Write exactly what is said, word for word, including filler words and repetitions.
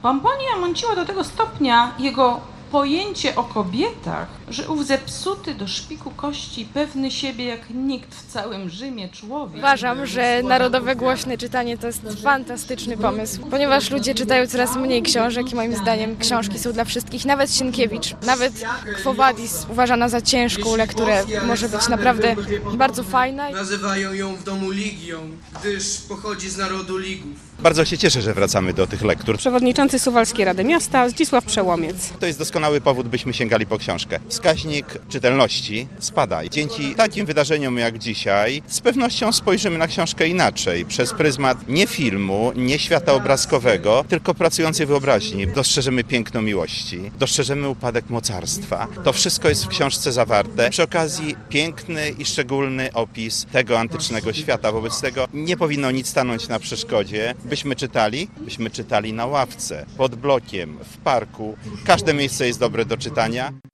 Pomponia mąciła do tego stopnia jego pojęcie o kobietach, że ów zepsuty do szpiku kości, pewny siebie jak nikt w całym Rzymie człowiek. Uważam, że narodowe głośne czytanie to jest fantastyczny pomysł, ponieważ ludzie czytają coraz mniej książek i moim zdaniem książki są dla wszystkich, nawet Sienkiewicz, nawet Quo Vadis uważana za ciężką lekturę, może być naprawdę bardzo fajna. Nazywają ją w domu Ligią, gdyż pochodzi z narodu Ligów. Bardzo się cieszę, że wracamy do tych lektur. Przewodniczący Suwalskiej Rady Miasta Zdzisław Przełomiec. To jest doskonały powód, byśmy sięgali po książkę. Wskaźnik czytelności spada. Dzięki takim wydarzeniom jak dzisiaj z pewnością spojrzymy na książkę inaczej, przez pryzmat nie filmu, nie świata obrazkowego, tylko pracującej wyobraźni. Dostrzeżemy piękno miłości, dostrzeżemy upadek mocarstwa. To wszystko jest w książce zawarte. Przy okazji piękny i szczególny opis tego antycznego świata. Wobec tego nie powinno nic stanąć na przeszkodzie. Byśmy czytali, byśmy czytali na ławce, pod blokiem, w parku. Każde miejsce jest dobre do czytania.